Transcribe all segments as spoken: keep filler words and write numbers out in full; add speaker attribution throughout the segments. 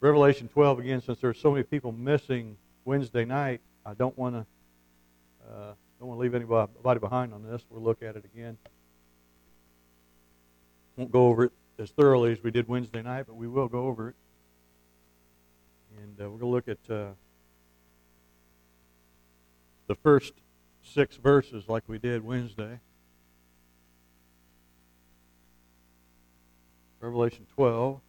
Speaker 1: Revelation twelve, again, since there's so many people missing Wednesday night, I don't want to uh, don't want to leave anybody behind on this. We'll look at it again. Won't go over it as thoroughly as we did Wednesday night, but we will go over it. And uh, we're going to look at uh, the first six verses like we did Wednesday. Revelation twelve.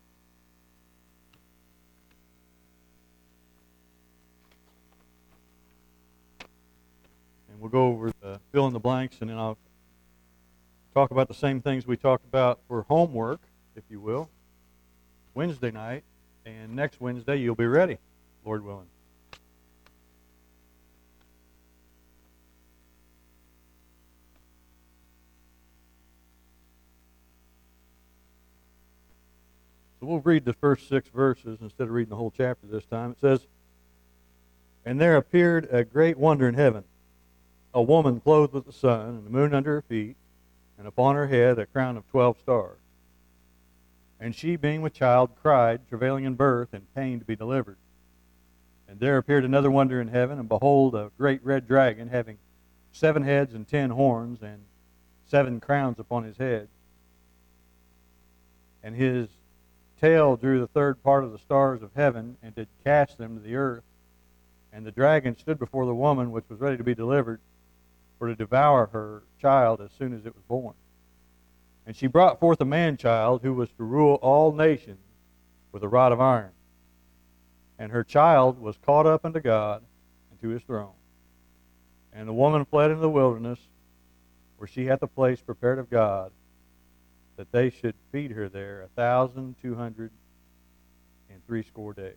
Speaker 1: And we'll go over the fill in the blanks, and then I'll talk about the same things we talked about for homework, if you will, Wednesday night. And next Wednesday, you'll be ready, Lord willing. So we'll read the first six verses instead of reading the whole chapter this time. It says, "And there appeared a great wonder in heaven, a woman clothed with the sun, and the moon under her feet, and upon her head a crown of twelve stars. And she, being with child, cried, travailing in birth, and pain to be delivered. And there appeared another wonder in heaven, and behold, a great red dragon, having seven heads and ten horns, and seven crowns upon his head. And his tail drew the third part of the stars of heaven, and did cast them to the earth. And the dragon stood before the woman, which was ready to be delivered, for to devour her child as soon as it was born. And she brought forth a man-child, who was to rule all nations with a rod of iron. And her child was caught up unto God and to his throne. And the woman fled into the wilderness, where she hath a place prepared of God, that they should feed her there a thousand two hundred and threescore days."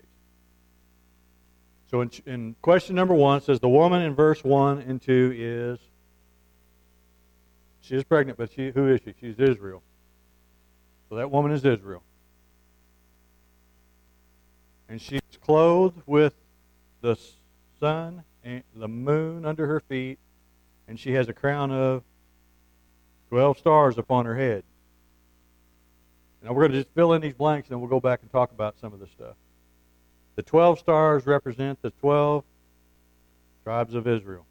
Speaker 1: So in, in question number one, it says the woman in verse one and two is, she is pregnant, but she, who is she? She's Israel. So that woman is Israel. And she's clothed with the sun and the moon under her feet, and she has a crown of twelve stars upon her head. Now we're going to just fill in these blanks, and then we'll go back and talk about some of this stuff. The twelve stars represent the twelve tribes of Israel.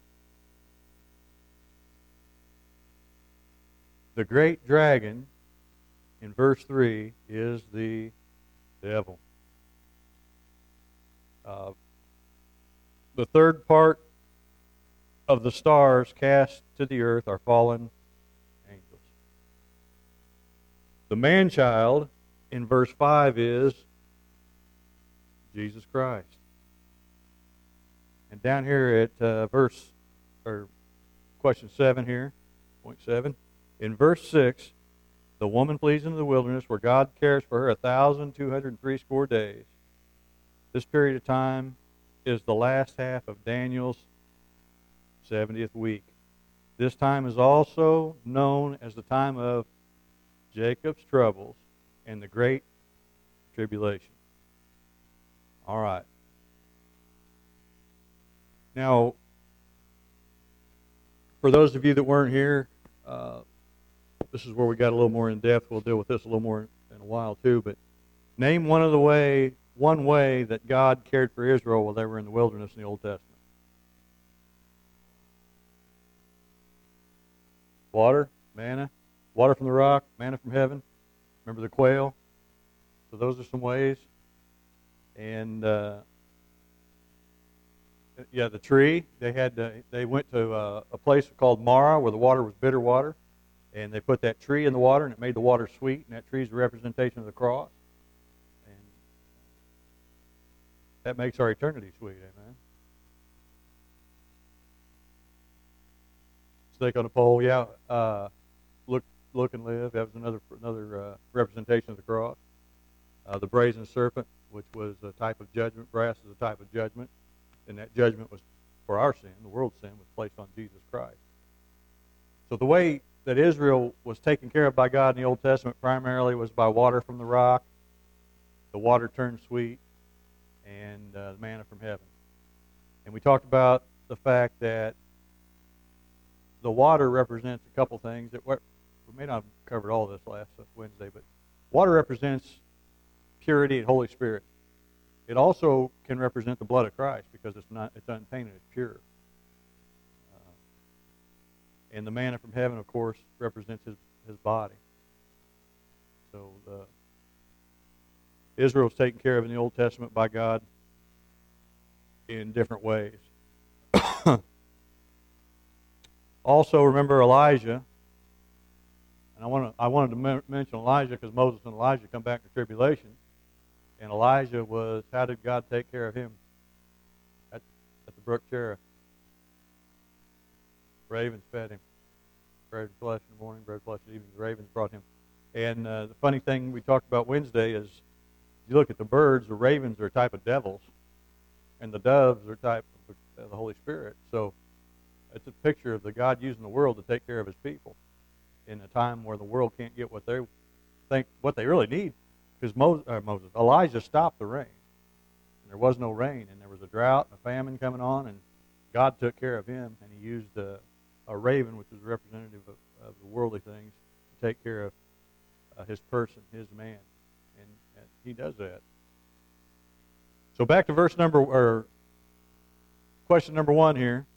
Speaker 1: The great dragon in verse three is the devil. Uh, the third part of the stars cast to the earth are fallen angels. The man-child in verse five is Jesus Christ. And down here at uh, verse, or question seven here, point seven, in verse six, the woman flees into the wilderness where God cares for her a thousand two hundred and threescore days. This period of time is the last half of Daniel's seventieth week. This time is also known as the time of Jacob's troubles and the great tribulation. All right. Now, for those of you that weren't here, uh, this is where we got a little more in depth. We'll deal with this a little more in a while too. But name one of the way, one way that God cared for Israel while they were in the wilderness in the Old Testament. Water, manna, water from the rock, manna from heaven. Remember the quail? So those are some ways. And uh, yeah, the tree. They had uh, they went to uh, a place called Mara where the water was bitter water, and they put that tree in the water, and it made the water sweet. And that tree is a representation of the cross, and that makes our eternity sweet. Amen. Snake on a pole. Yeah. Uh, look, look and live. That was another another uh, representation of the cross. Uh, the brazen serpent, which was a type of judgment. Brass is a type of judgment. And that judgment was for our sin. The world's sin was placed on Jesus Christ. So the way that Israel was taken care of by God in the Old Testament primarily was by water from the rock. The water turned sweet, and uh, the manna from heaven. And we talked about the fact that the water represents a couple things. That we may not have covered all this last Wednesday, but water represents purity and Holy Spirit. It also can represent the blood of Christ because it's not it's untainted, it's pure. Uh, and the manna from heaven, of course, represents his, his body. So the, Israel was taken care of in the Old Testament by God in different ways. Also, remember Elijah. And I want to I wanted to mention Elijah because Moses and Elijah come back to tribulation. And Elijah was, how did God take care of him? At, at the brook Cherith. Ravens fed him. Bread and flesh in the morning, bread and flesh in the evening. The ravens brought him. And uh, the funny thing we talked about Wednesday is, you look at the birds, the ravens are a type of devils, and the doves are a type of the, of the Holy Spirit. So it's a picture of the God using the world to take care of his people in a time where the world can't get what they think, what they really need. Because Moses, uh, Moses, Elijah stopped the rain. And there was no rain, and there was a drought and a famine coming on, and God took care of him, and he used a, a raven, which is representative of, of the worldly things, to take care of uh, his person, his man. And, and he does that. So back to verse number, or question number one here.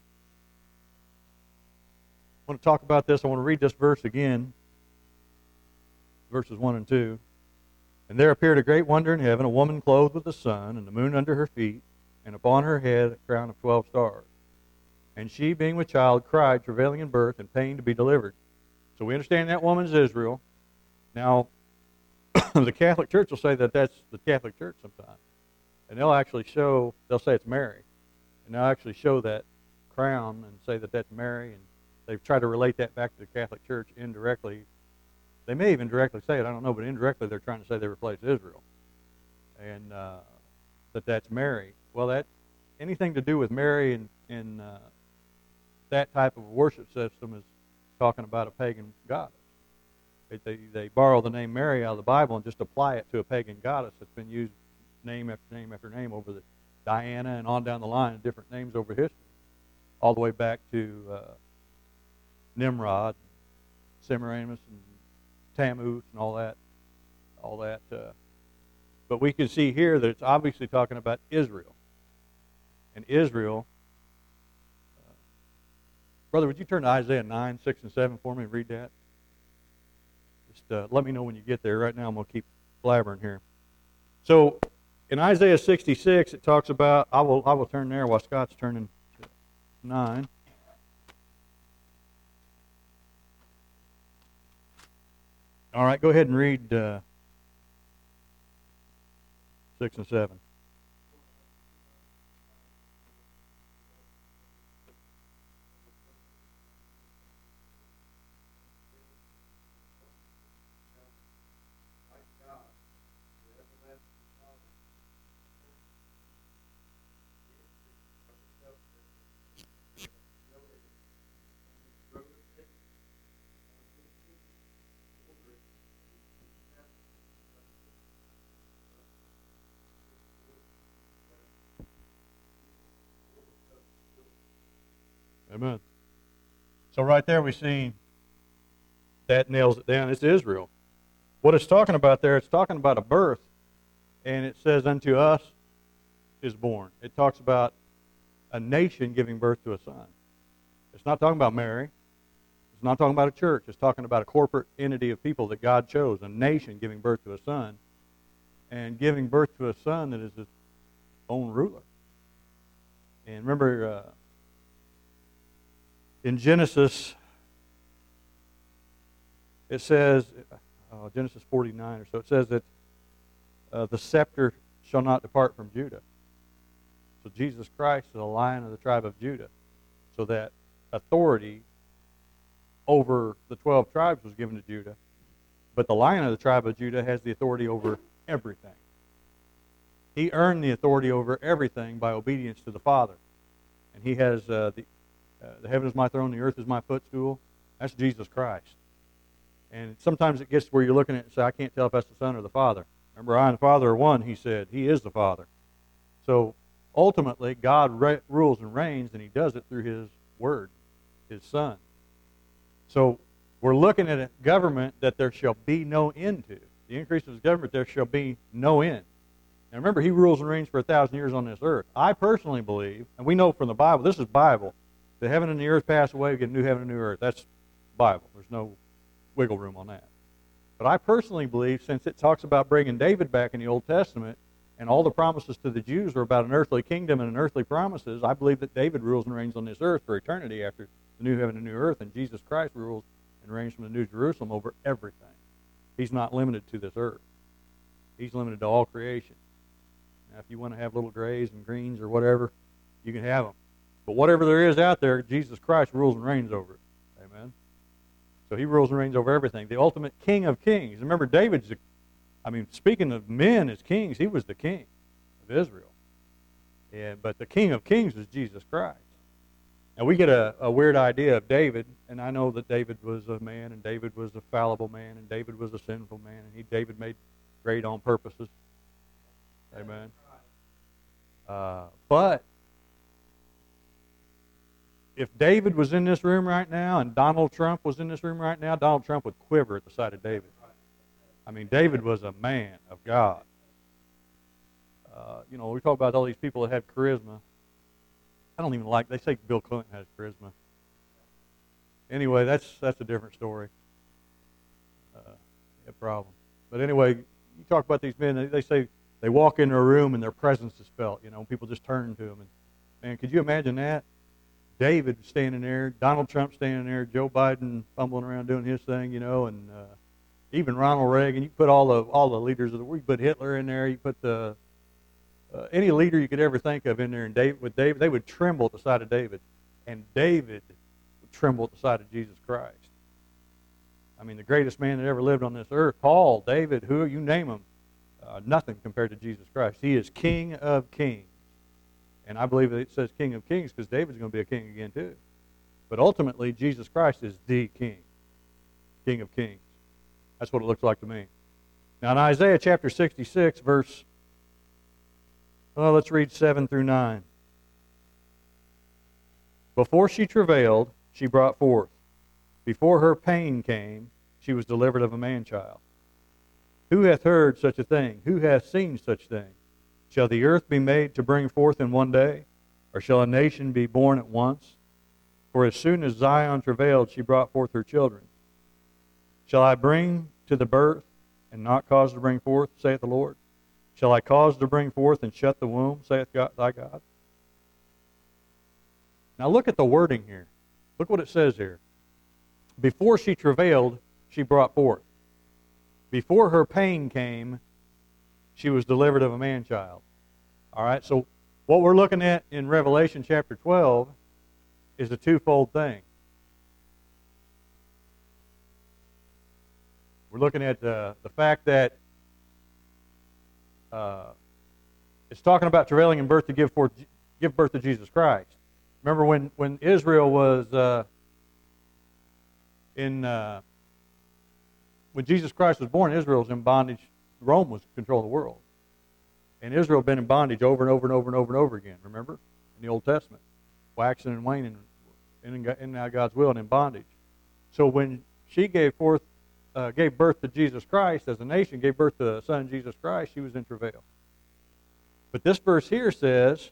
Speaker 1: I want to talk about this. I want to read this verse again, verses one and two. And there appeared a great wonder in heaven, a woman clothed with the sun, and the moon under her feet, and upon her head a crown of twelve stars. And she, being with child, cried, travailing in birth, and pain to be delivered. So we understand that woman's Israel. Now, the Catholic Church will say that that's the Catholic Church sometimes. And they'll actually show, they'll say it's Mary. And they'll actually show that crown and say that that's Mary. And they've tried to relate that back to the Catholic Church indirectly. They may even directly say it, I don't know, but indirectly they're trying to say they replaced Israel. And uh, that that's Mary. Well, that anything to do with Mary and, and uh, that type of worship system is talking about a pagan goddess. They, they, they borrow the name Mary out of the Bible and just apply it to a pagan goddess that's been used name after name after name over the Diana and on down the line of different names over history, all the way back to uh, Nimrod, Semiramis, and Tammuz, and all that, all that. Uh, but we can see here that it's obviously talking about Israel, and Israel. Uh, brother, would you turn to Isaiah nine, six, and seven for me and read that? Just uh, let me know when you get there. Right now, I'm going to keep blabbering here. So, in Isaiah sixty-six, it talks about, I will I will turn there while Scott's turning to nine. All right, go ahead and read uh, six and seven. Amen. So right there we see that nails it down. It's Israel. What it's talking about there, it's talking about a birth, and it says, unto us is born. It talks about a nation giving birth to a son. It's not talking about Mary. It's not talking about a church. It's talking about a corporate entity of people that God chose, a nation giving birth to a son, and giving birth to a son that is his own ruler. And remember, uh, in Genesis, it says, uh, Genesis forty-nine or so, it says that uh, the scepter shall not depart from Judah. So Jesus Christ is a Lion of the tribe of Judah. So that authority over the twelve tribes was given to Judah. But the Lion of the tribe of Judah has the authority over everything. He earned the authority over everything by obedience to the Father. And he has uh, the Uh, the heaven is my throne, the earth is my footstool. That's Jesus Christ. And sometimes it gets to where you're looking at it and say, I can't tell if that's the Son or the Father. Remember, I and the Father are one, he said. He is the Father. So ultimately, God re- rules and reigns, and he does it through his word, his Son. So we're looking at a government that there shall be no end to. The increase of his government, there shall be no end. Now remember, he rules and reigns for a thousand years on this earth. I personally believe, and we know from the Bible, this is Bible, the heaven and the earth pass away, we get a new heaven and new earth. That's Bible. There's no wiggle room on that. But I personally believe, since it talks about bringing David back in the Old Testament, and all the promises to the Jews are about an earthly kingdom and an earthly promises, I believe that David rules and reigns on this earth for eternity after the new heaven and new earth, and Jesus Christ rules and reigns from the New Jerusalem over everything. He's not limited to this earth. He's limited to all creation. Now, if you want to have little grays and greens or whatever, you can have them. But whatever there is out there, Jesus Christ rules and reigns over it. Amen? So he rules and reigns over everything. The ultimate King of kings. Remember, David's the, I mean, speaking of men as kings, he was the king of Israel. And, but the King of kings was Jesus Christ. Now, we get a, a weird idea of David, and I know that David was a man, and David was a fallible man, and David was a sinful man, and he David made great on purposes. Amen. Uh, but if David was in this room right now and Donald Trump was in this room right now, Donald Trump would quiver at the sight of David. I mean, David was a man of God. Uh, you know, we talk about all these people that had charisma. I don't even like, they say Bill Clinton has charisma. Anyway, that's that's a different story. Uh, a problem. But anyway, you talk about these men, they, they say they walk into a room and their presence is felt. You know, people just turn to them. And, man, could you imagine that? David standing there, Donald Trump standing there, Joe Biden fumbling around doing his thing, you know, and uh, even Ronald Reagan. You put all the all the leaders of the, you put Hitler in there, you put the uh, any leader you could ever think of in there, and David, with David, they would tremble at the sight of David, and David would tremble at the sight of Jesus Christ. I mean, the greatest man that ever lived on this earth, Paul, David, who you name them, uh, nothing compared to Jesus Christ. He is King of kings. And I believe that it says King of kings because David's going to be a king again too. But ultimately, Jesus Christ is the king, King of kings. That's what it looks like to me. Now in Isaiah chapter sixty-six, verse, well, let's read seven through nine. Before she travailed, she brought forth. Before her pain came, she was delivered of a man-child. Who hath heard such a thing? Who hath seen such thing? Shall the earth be made to bring forth in one day? Or shall a nation be born at once? For as soon as Zion travailed, she brought forth her children. Shall I bring to the birth, and not cause to bring forth, saith the Lord? Shall I cause to bring forth, and shut the womb, saith God, thy God? Now look at the wording here. Look what it says here. Before she travailed, she brought forth. Before her pain came, she was delivered of a man-child. All right, so what we're looking at in Revelation chapter twelve is a twofold thing. We're looking at uh, the fact that uh, it's talking about travailing in birth to give forth, give birth to Jesus Christ. Remember when, when Israel was uh, in, uh, when Jesus Christ was born, Israel was in bondage. Rome was controlling the world. And Israel had been in bondage over and over and over and over and over again, remember? In the Old Testament. Waxing and waning in, in God's will and in bondage. So when she gave forth, uh, gave birth to Jesus Christ as a nation, gave birth to the Son Jesus Christ, she was in travail. But this verse here says,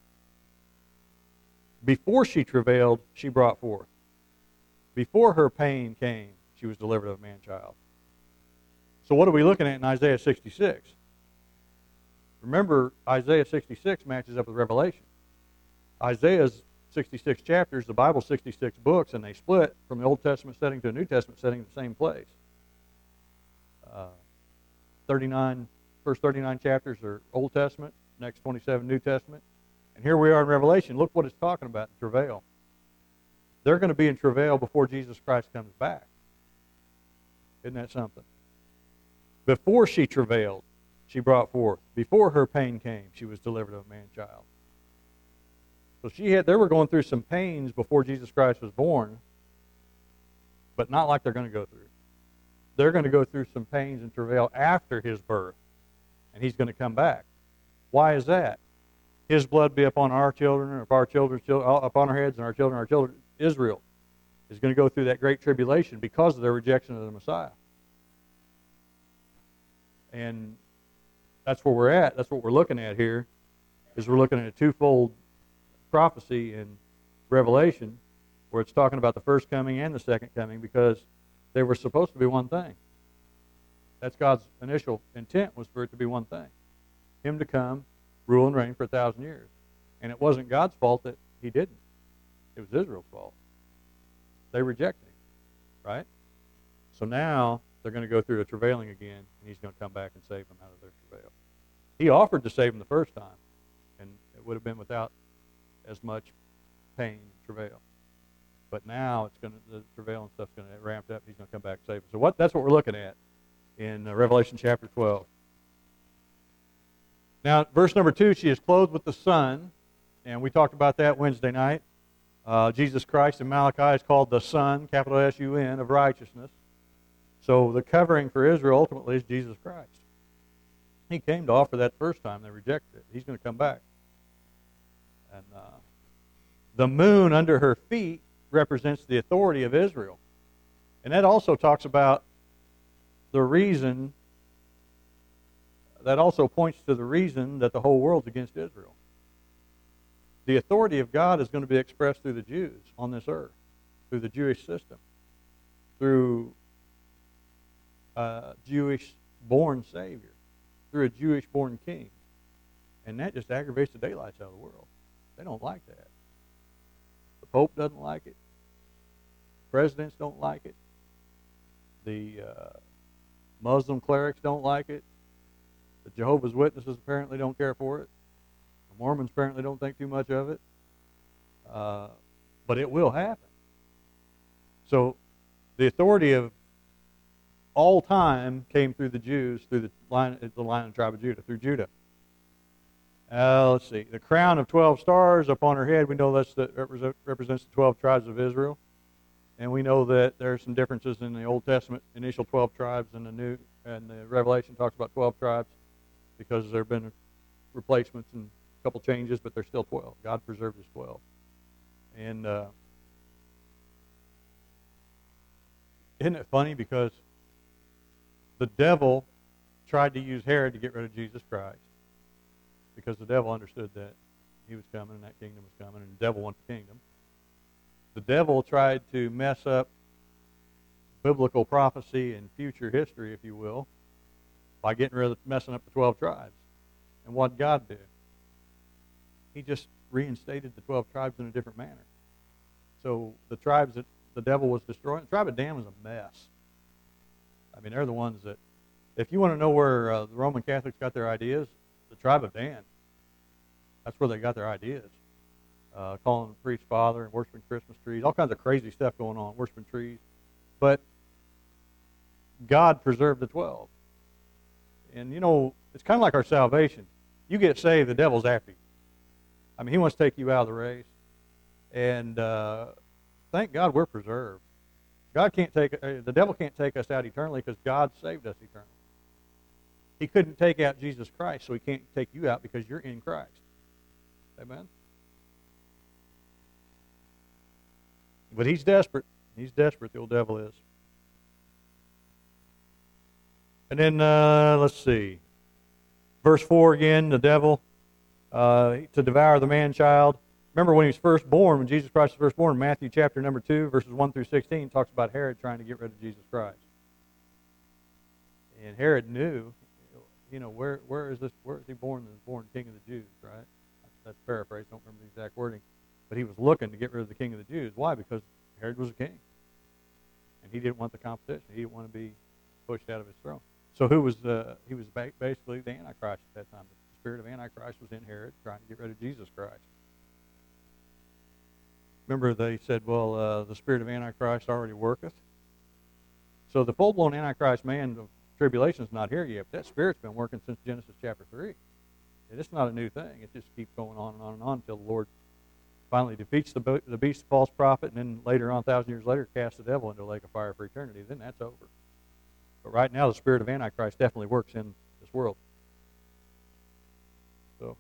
Speaker 1: before she travailed, she brought forth. Before her pain came, she was delivered of a man-child. So what are we looking at in Isaiah sixty-six? Remember, Isaiah sixty-six matches up with Revelation. Isaiah's sixty-six chapters, the Bible's sixty-six books, and they split from the Old Testament setting to a New Testament setting in the same place. Uh, thirty-nine, first thirty-nine chapters are Old Testament, next twenty-seven New Testament. And here we are in Revelation. Look what it's talking about in travail. They're going to be in travail before Jesus Christ comes back. Isn't that something? Before she travailed, she brought forth. Before her pain came, she was delivered of a man-child. So she had, they were going through some pains before Jesus Christ was born, but not like they're going to go through. They're going to go through some pains and travail after his birth, and he's going to come back. Why is that? His blood be upon our children, or our children's children, upon our heads, and our children, our children. Israel is going to go through that great tribulation because of their rejection of the Messiah. And that's where we're at. That's what we're looking at here, is we're looking at a twofold prophecy in Revelation, where it's talking about the first coming and the second coming, because they were supposed to be one thing. That's God's initial intent, was for it to be one thing. Him to come, rule and reign for a thousand years. And it wasn't God's fault that he didn't. It was Israel's fault. They rejected him, right? So now they're going to go through a travailing again, and he's going to come back and save them out of their travail. He offered to save them the first time, and it would have been without as much pain and travail. But now it's going to, the travail and stuff's going to ramp up. He's going to come back and save them. So what? That's what we're looking at in uh, Revelation chapter twelve. Now, verse number two, she is clothed with the sun, and we talked about that Wednesday night. Uh, Jesus Christ in Malachi is called the Sun, capital S U N, of righteousness. So the covering for Israel ultimately is Jesus Christ. He came to offer that first time. They rejected it. He's going to come back. And uh, the moon under her feet represents the authority of Israel. And that also talks about the reason, that also points to the reason that the whole world's against Israel. The authority of God is going to be expressed through the Jews on this earth, through the Jewish system, through a Jewish-born Savior, through a Jewish-born King. And that just aggravates the daylights out of the world. They don't like that. The Pope doesn't like it. Presidents don't like it. The uh, Muslim clerics don't like it. The Jehovah's Witnesses apparently don't care for it. The Mormons apparently don't think too much of it. Uh, but it will happen. So the authority of all time came through the Jews, through the line, the line of the tribe of Judah, through Judah. Uh, let's see. The crown of twelve stars upon her head, we know that's the, represents the twelve tribes of Israel. And we know that there are some differences in the Old Testament, initial twelve tribes, and the New, and the Revelation talks about twelve tribes, because there have been replacements and a couple changes, but they're still twelve. God preserved his twelve. And uh, isn't it funny, because the devil tried to use Herod to get rid of Jesus Christ, because the devil understood that he was coming and that kingdom was coming, and the devil wanted the kingdom. The devil tried to mess up biblical prophecy and future history, if you will, by getting rid of messing up the twelve tribes. And what did God do? He just reinstated the twelve tribes in a different manner. So the tribes that the devil was destroying, the tribe of Dan was a mess. I mean, they're the ones that, if you want to know where uh, the Roman Catholics got their ideas, the tribe of Dan. That's where they got their ideas. Uh, calling the priest father and worshiping Christmas trees, all kinds of crazy stuff going on, worshiping trees. But God preserved the twelve. And, you know, it's kind of like our salvation. You get saved, the devil's after you. I mean, he wants to take you out of the race. And uh, thank God we're preserved. God can't take, uh, the devil can't take us out eternally, because God saved us eternally. He couldn't take out Jesus Christ, so he can't take you out because you're in Christ. Amen? But he's desperate. He's desperate, the old devil is. And then, uh, let's see. Verse four again, the devil, uh, to devour the man-child. Remember when he was first born, when Jesus Christ was first born, Matthew chapter number two, verses one through sixteen, talks about Herod trying to get rid of Jesus Christ. And Herod knew, you know, where where is this, where is he born? He was born king of the Jews, right? That's paraphrased, don't remember the exact wording. But he was looking to get rid of the king of the Jews. Why? Because Herod was a king. And he didn't want the competition. He didn't want to be pushed out of his throne. So who was, uh, he was basically the Antichrist at that time. The spirit of Antichrist was in Herod, trying to get rid of Jesus Christ. Remember they said, well, uh, the spirit of Antichrist already worketh. So the full-blown Antichrist man of tribulation is not here yet. But that spirit's been working since Genesis chapter three. And it's not a new thing. It just keeps going on and on and on until the Lord finally defeats the, the beast, the false prophet, and then later on, a thousand years later, casts the devil into a lake of fire for eternity. Then that's over. But right now, the spirit of Antichrist definitely works in this world. So,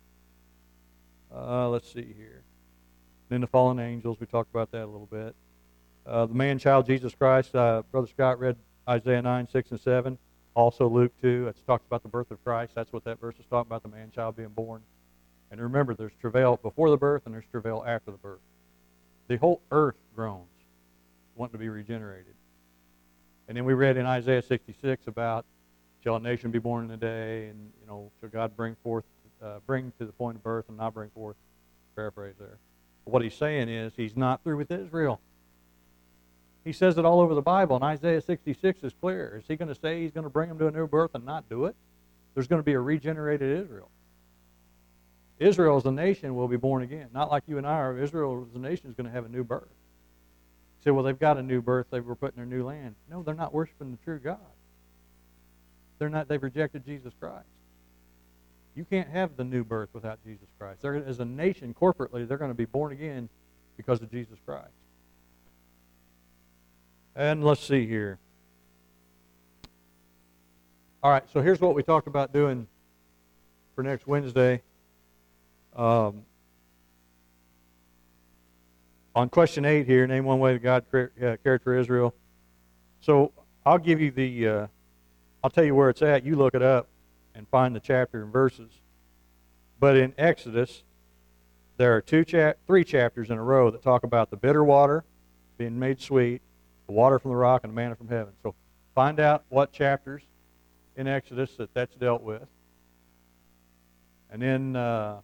Speaker 1: uh, let's see here. Then the fallen angels, we talked about that a little bit. Uh, the man-child, Jesus Christ, uh, Brother Scott read Isaiah nine, six, and seven. Also Luke two, it talks about the birth of Christ. That's what that verse is talking about, the man-child being born. And remember, there's travail before the birth and there's travail after the birth. The whole earth groans, wanting to be regenerated. And then we read in Isaiah sixty-six about, shall a nation be born in a day, and, you know, shall God bring forth, uh, bring to the point of birth and not bring forth, paraphrase there. But what he's saying is, he's not through with Israel. He says it all over the Bible, and Isaiah sixty-six is clear. Is he going to say he's going to bring them to a new birth and not do it? There's going to be a regenerated Israel. Israel as a nation will be born again. Not like you and I are. Israel as a nation is going to have a new birth. You say, well, they've got a new birth. They were put in their new land. No, they're not worshiping the true God. They're not. They've rejected Jesus Christ. You can't have the new birth without Jesus Christ. They're, as a nation, corporately, they're going to be born again because of Jesus Christ. And let's see here. All right, so here's what we talked about doing for next Wednesday. Um, on question eight here, name one way that God uh, cared for Israel. So I'll give you the, uh, I'll tell you where it's at. You look it up and find the chapter and verses. But in Exodus, there are two, chap- three chapters in a row that talk about the bitter water being made sweet, the water from the rock, and the manna from heaven. So find out what chapters in Exodus that that's dealt with. And then uh,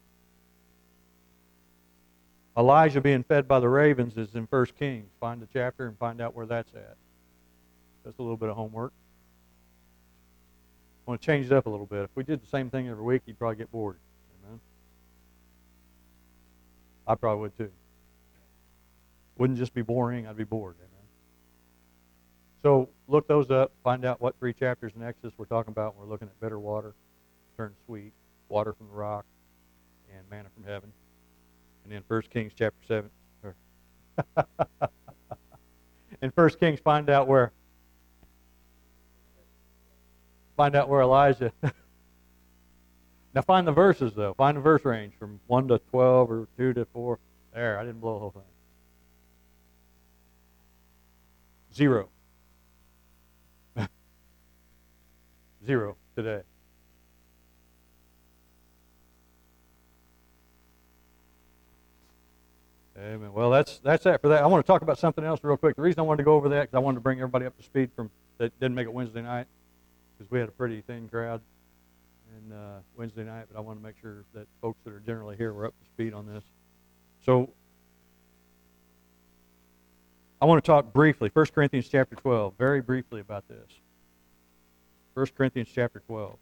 Speaker 1: Elijah being fed by the ravens is in First Kings. Find the chapter and find out where that's at. That's a little bit of homework. I want to change it up a little bit. If we did the same thing every week, you'd probably get bored. Amen. I probably would too. Wouldn't just be boring, I'd be bored. Amen. So look those up, find out what three chapters in Exodus we're talking about when we're looking at bitter water, turned sweet, water from the rock, and manna from heaven. And then First Kings chapter seven. Or in First Kings, find out where find out where Elijah. Now find the verses though. Find the verse range from one to twelve or two to four. There, I didn't blow the whole thing. Zero. Zero today. Amen. Well, that's that's that for that. I want to talk about something else real quick. The reason I wanted to go over that because I wanted to bring everybody up to speed from that didn't make it Wednesday night because we had a pretty thin crowd in uh, Wednesday night, but I want to make sure that folks that are generally here were up to speed on this. So I want to talk briefly, First Corinthians chapter twelve, very briefly about this. First Corinthians chapter twelve.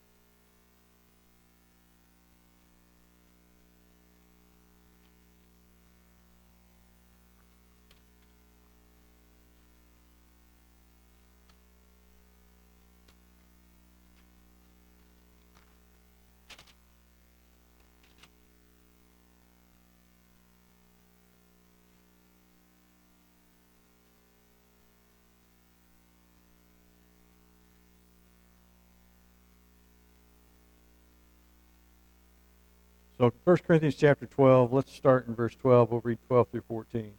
Speaker 1: So First Corinthians chapter twelve, let's start in verse twelve. We'll read twelve through fourteen.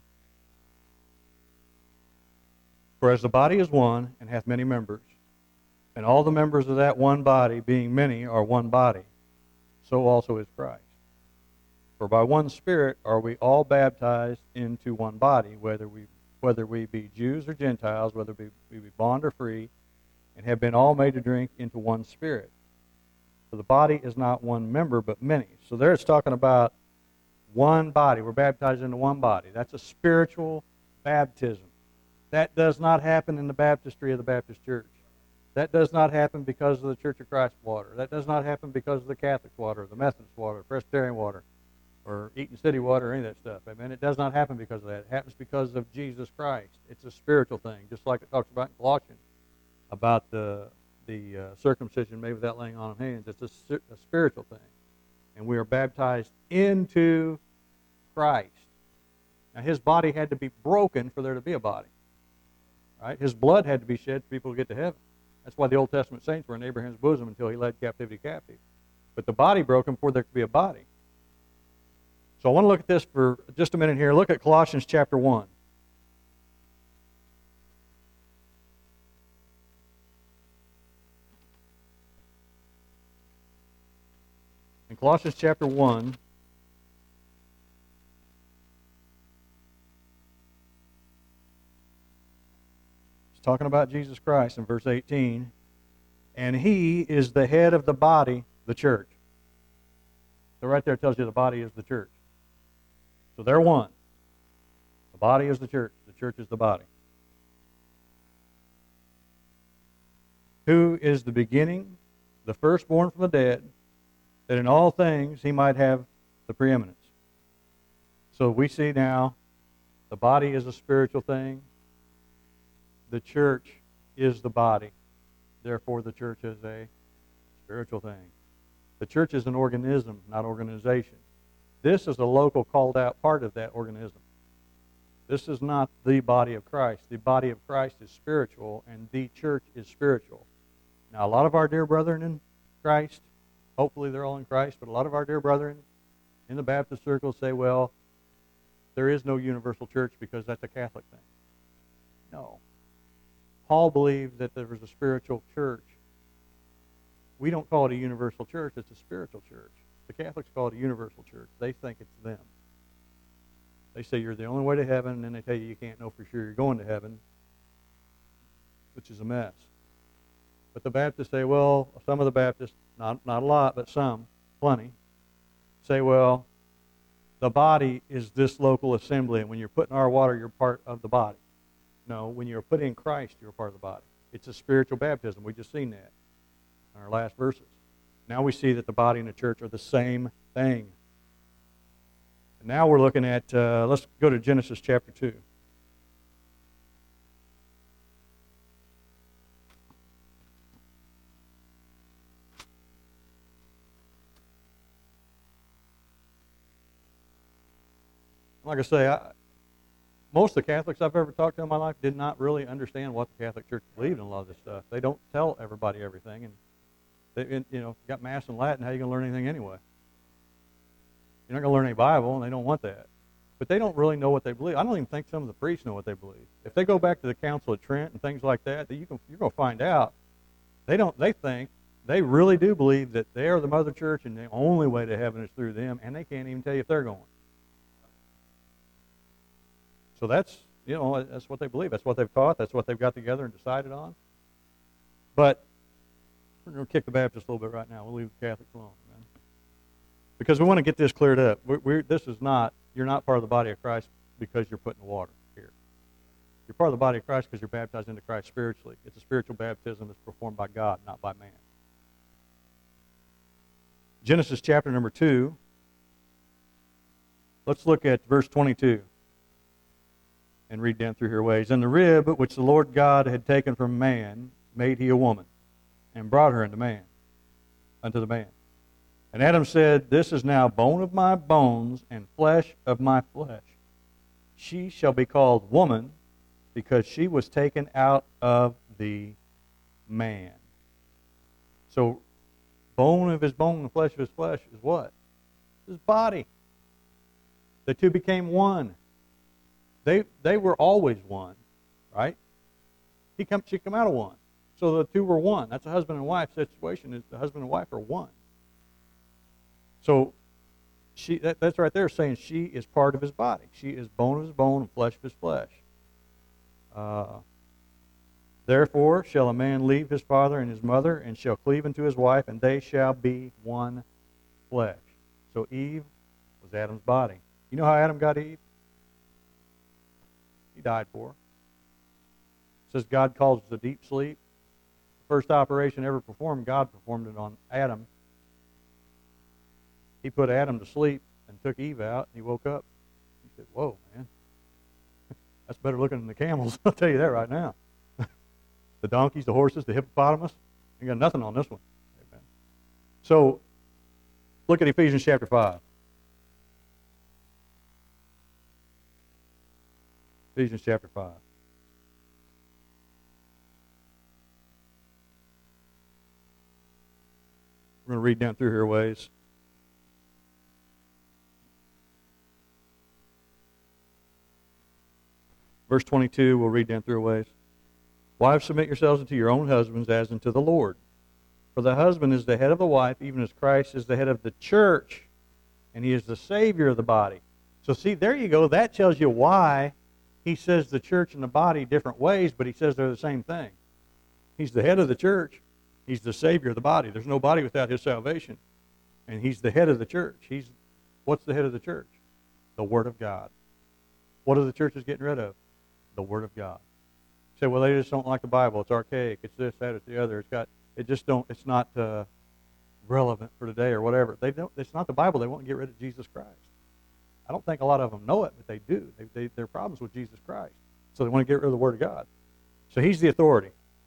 Speaker 1: For as the body is one, and hath many members, and all the members of that one body, being many, are one body, so also is Christ. For by one Spirit are we all baptized into one body, whether we whether we be Jews or Gentiles, whether we, we be bond or free, and have been all made to drink into one Spirit. For the body is not one member, but many. So there it's talking about one body. We're baptized into one body. That's a spiritual baptism. That does not happen in the baptistry of the Baptist Church. That does not happen because of the Church of Christ water. That does not happen because of the Catholic water, the Methodist water, Presbyterian water, or Eaton City water, or any of that stuff. Amen. It does not happen because of that. It happens because of Jesus Christ. It's a spiritual thing, just like it talks about in Colossians about the the uh, circumcision made without laying on of hands. It's a, a spiritual thing. And we are baptized into Christ. Now, his body had to be broken for there to be a body. Right? His blood had to be shed for people to get to heaven. That's why the Old Testament saints were in Abraham's bosom until he led captivity captive. But the body broken before there could be a body. So I want to look at this for just a minute here. Look at Colossians chapter one. Colossians chapter one, it's talking about Jesus Christ in verse eighteen. And he is the head of the body, the church. So right there tells you the body is the church. So they're one. The body is the church. The church is the body. Who is the beginning, the firstborn from the dead, that in all things he might have the preeminence. So we see now the body is a spiritual thing. The church is the body. Therefore, the church is a spiritual thing. The church is an organism, not organization. This is a local called out part of that organism. This is not the body of Christ. The body of Christ is spiritual, and the church is spiritual. Now, a lot of our dear brethren in Christ, hopefully they're all in Christ, but a lot of our dear brethren in the Baptist circle say, well, there is no universal church because that's a Catholic thing. No. Paul believed that there was a spiritual church. We don't call it a universal church, it's a spiritual church. The Catholics call it a universal church. They think it's them. They say you're the only way to heaven, and then they tell you you can't know for sure you're going to heaven, which is a mess. But the Baptists say, well, some of the Baptists, not, not a lot, but some, plenty, say, well, the body is this local assembly, and when you're put in our water, you're part of the body. No, when you're put in Christ, you're part of the body. It's a spiritual baptism. We just seen that in our last verses. Now we see that the body and the church are the same thing. And now we're looking at, uh, let's go to Genesis chapter two. Like I say, I, most of the Catholics I've ever talked to in my life did not really understand what the Catholic Church believed in a lot of this stuff. They don't tell everybody everything, and they, you know, if you got Mass in Latin, how are you going to learn anything anyway? You're not going to learn any Bible, and they don't want that. But they don't really know what they believe. I don't even think some of the priests know what they believe. If they go back to the Council of Trent and things like that, that you can, you're going to find out they don't. They think they really do believe that they are the Mother Church, and the only way to heaven is through them, and they can't even tell you if they're going. So that's, you know, that's what they believe. That's what they've taught. That's what they've got together and decided on. But we're going to kick the Baptists a little bit right now. We'll leave the Catholics alone, man. Because we want to get this cleared up. We're, we're, this is not, you're not part of the body of Christ because you're put in the water here. You're part of the body of Christ because you're baptized into Christ spiritually. It's a spiritual baptism that's performed by God, not by man. Genesis chapter number two. Let's look at verse twenty-two. And read down through here ways. And the rib which the Lord God had taken from man made he a woman, and brought her unto man, unto the man. And Adam said, this is now bone of my bones, and flesh of my flesh. She shall be called woman, because she was taken out of the man. So, bone of his bone and flesh of his flesh is what? His body. The two became one. They they were always one, right? He come she come out of one. So the two were one. That's a husband and wife situation. Is the husband and wife are one. So she that, that's right there saying she is part of his body. She is bone of his bone and flesh of his flesh. Uh, Therefore shall a man leave his father and his mother, and shall cleave unto his wife, and they shall be one flesh. So Eve was Adam's body. You know how Adam got Eve? He died for her. It says God calls it a deep sleep. The first operation ever performed, God performed it on Adam. He put Adam to sleep and took Eve out, and he woke up. He said, whoa, man. That's better looking than the camels. I'll tell you that right now. The donkeys, the horses, the hippopotamus. You got nothing on this one. Amen. So, look at Ephesians chapter five. Ephesians chapter five. We're going to read down through here a ways. Verse twenty-two, we'll read down through a ways. Wives, submit yourselves unto your own husbands as unto the Lord. For the husband is the head of the wife, even as Christ is the head of the church, and he is the Savior of the body. So see, there you go. That tells you why he says the church and the body different ways, but he says they're the same thing. He's the head of the church. He's the Savior of the body. There's no body without his salvation. And he's the head of the church. He's what's the head of the church? The Word of God. What are the churches getting rid of? The Word of God. You say, well, they just don't like the Bible. It's archaic. It's this, that, it's the other. It's got. It just don't. It's not uh, relevant for today or whatever. They don't. It's not the Bible. They want to get rid of Jesus Christ. I don't think a lot of them know it, but they do. They, they, there are problems with Jesus Christ, so they want to get rid of the Word of God. So he's the authority.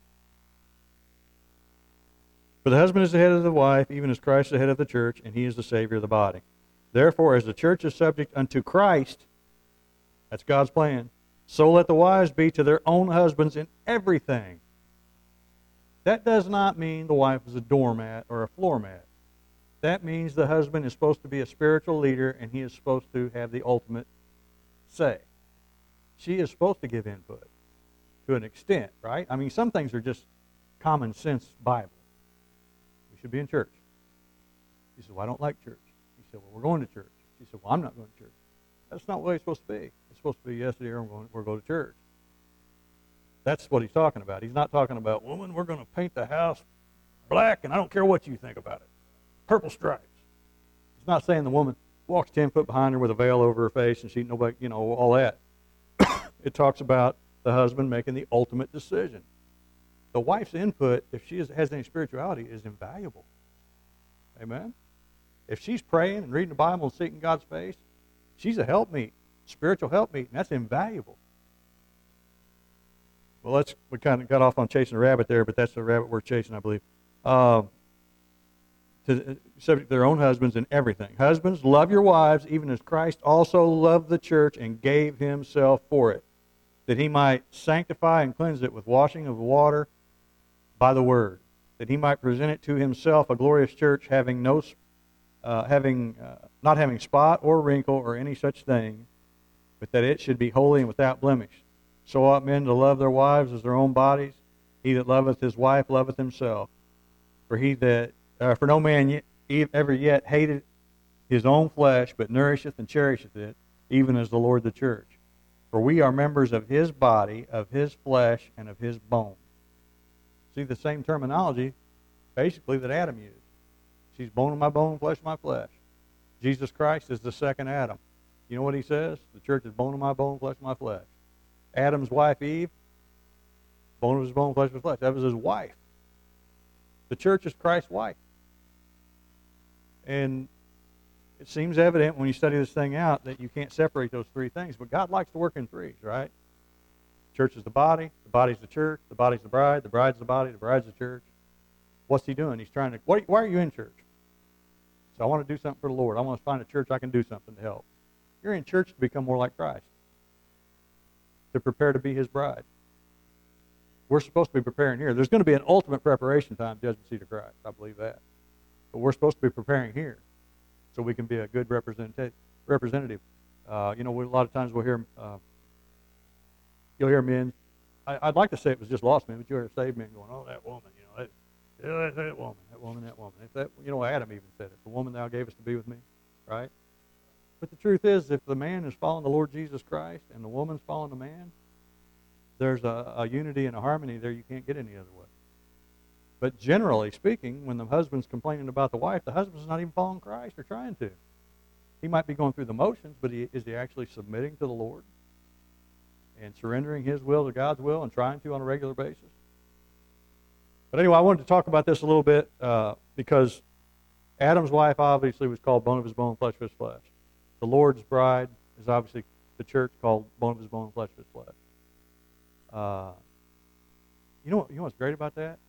Speaker 1: For the husband is the head of the wife, even as Christ is the head of the church, and he is the Savior of the body. Therefore, as the church is subject unto Christ, that's God's plan, so let the wives be to their own husbands in everything. That does not mean the wife is a doormat or a floor mat. That means the husband is supposed to be a spiritual leader, and he is supposed to have the ultimate say. She is supposed to give input to an extent, right? I mean, some things are just common sense Bible. We should be in church. She said, well, I don't like church. He said, well, we're going to church. She said, well, I'm not going to church. That's not the way it's supposed to be. It's supposed to be, yes, dear, we're going, we're going to church. That's what he's talking about. He's not talking about, woman, we're going to paint the house black, and I don't care what you think about it. Purple stripes. He's not saying the woman walks ten foot behind her with a veil over her face and she, nobody, you know, all that. It talks about the husband making the ultimate decision. The wife's input, if she is, has any spirituality, is invaluable. Amen? If she's praying and reading the Bible and seeking God's face, she's a helpmeet, spiritual helpmeet, and that's invaluable. Well, let's, we kind of got off on chasing a rabbit there, but that's the rabbit we're chasing, I believe. Uh, to, subject to their own husbands in everything. Husbands, love your wives, even as Christ also loved the church and gave himself for it, that he might sanctify and cleanse it with washing of water by the word, that he might present it to himself a glorious church, having no, uh, having uh, not having spot or wrinkle or any such thing, but that it should be holy and without blemish. So ought men to love their wives as their own bodies. He that loveth his wife loveth himself. For he that uh, for no man yet, ever yet hated his own flesh, but nourisheth and cherisheth it, even as the Lord the church. For we are members of his body, of his flesh, and of his bone. See the same terminology, basically, that Adam used. She's bone of my bone, flesh of my flesh. Jesus Christ is the second Adam. You know what he says? The church is bone of my bone, flesh of my flesh. Adam's wife, Eve, bone of his bone, flesh of his flesh. That was his wife. The church is Christ's wife. And it seems evident when you study this thing out that you can't separate those three things. But God likes to work in threes, right? The church is the body. The body's the church. The body's the bride. The bride's the body. The bride's the church. What's he doing? He's trying to, why, why are you in church? So I want to do something for the Lord. I want to find a church I can do something to help. You're in church to become more like Christ, to prepare to be his bride. We're supposed to be preparing here. There's going to be an ultimate preparation time, judgment seat of Christ. I believe that. But we're supposed to be preparing here so we can be a good representative. representative. Uh, you know, we, a lot of times we'll hear, uh, you'll hear men, I, I'd like to say it was just lost men, but you'll hear saved men going, oh, that woman, you know, that, that, that woman, that woman, that woman. If that, you know, Adam even said it, the woman thou gavest to be with me, right? But the truth is, if the man is following the Lord Jesus Christ and the woman's following the man, there's a, a unity and a harmony there you can't get any other way. But generally speaking, when the husband's complaining about the wife, the husband's not even following Christ or trying to. He might be going through the motions, but he, is he actually submitting to the Lord and surrendering his will to God's will and trying to on a regular basis? But anyway, I wanted to talk about this a little bit uh, because Adam's wife obviously was called bone of his bone, flesh of his flesh. The Lord's bride is obviously the church called bone of his bone, flesh of his flesh. Uh, you know, you know what's great about that?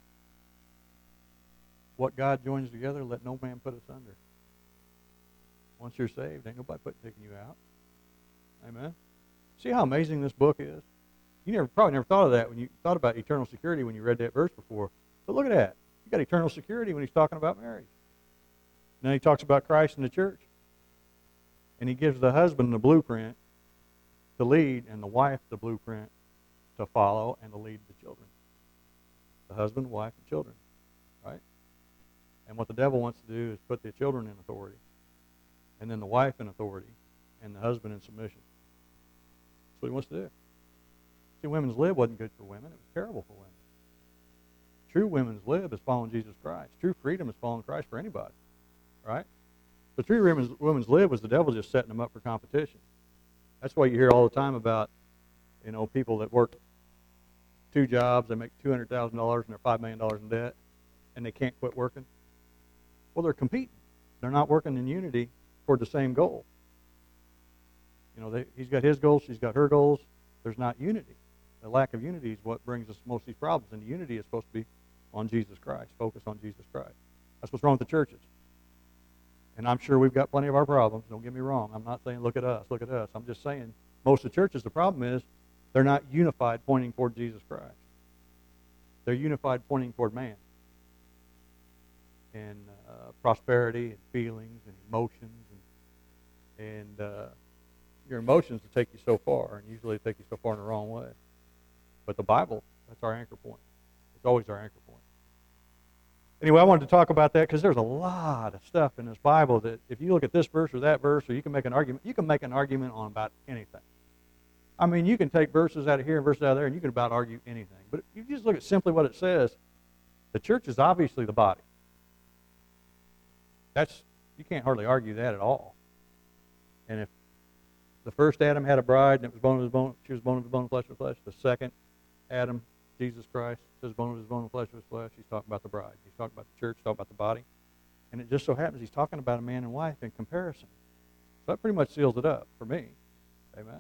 Speaker 1: What God joins together, let no man put asunder. Once you're saved, ain't nobody put taking you out. Amen. See how amazing this book is? You never probably never thought of that when you thought about eternal security when you read that verse before. But look at that. You got eternal security when he's talking about marriage. Now he talks about Christ and the church. And he gives the husband the blueprint to lead and the wife the blueprint to follow and to lead the children. The husband, wife, and children. Right? And what the devil wants to do is put the children in authority, and then the wife in authority, and the husband in submission. That's what he wants to do. See, women's lib wasn't good for women. It was terrible for women. True women's lib is following Jesus Christ. True freedom is following Christ for anybody, right? But true women's, women's lib was the devil just setting them up for competition. That's why you hear all the time about, you know, people that work two jobs, they make two hundred thousand dollars and they're five million dollars in debt, and they can't quit working. Well, they're competing. They're not working in unity toward the same goal. You know, they, he's got his goals, she's got her goals. There's not unity. The lack of unity is what brings us most of these problems, and unity is supposed to be on Jesus Christ, focused on Jesus Christ. That's what's wrong with the churches. And I'm sure we've got plenty of our problems. Don't get me wrong. I'm not saying look at us, look at us. I'm just saying most of the churches, the problem is they're not unified pointing toward Jesus Christ. They're unified pointing toward man and uh, prosperity and feelings and emotions. And, and uh, your emotions will take you so far, and usually they take you so far in the wrong way. But the Bible, that's our anchor point. It's always our anchor point. Anyway, I wanted to talk about that because there's a lot of stuff in this Bible that if you look at this verse or that verse, or you can make an argument, you can make an argument on about anything. I mean, you can take verses out of here and verses out of there, and you can about argue anything. But if you just look at simply what it says, the church is obviously the body. That's, you can't hardly argue that at all. And if the first Adam had a bride, and it was bone of his bone, she was bone of his bone, flesh of flesh. The second Adam, Jesus Christ, says bone of his bone, flesh of his flesh. He's talking about the bride. He's talking about the church, talking about the body. And it just so happens he's talking about a man and wife in comparison. So that pretty much seals it up for me. Amen.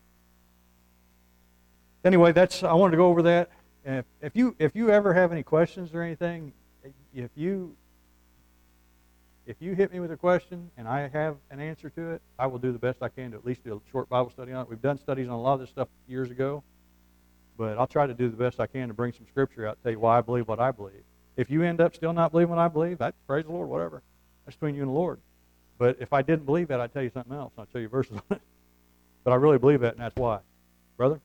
Speaker 1: Anyway, that's I wanted to go over that. And if, if you if you ever have any questions or anything, if you if you hit me with a question and I have an answer to it, I will do the best I can to at least do a short Bible study on it. We've done studies on a lot of this stuff years ago, but I'll try to do the best I can to bring some scripture out, tell you why I believe what I believe. If you end up still not believing what I believe, that's praise the Lord, whatever. That's between you and the Lord. But if I didn't believe that, I'd tell you something else. I'd tell you verses on it. But I really believe that, and that's why. Brother?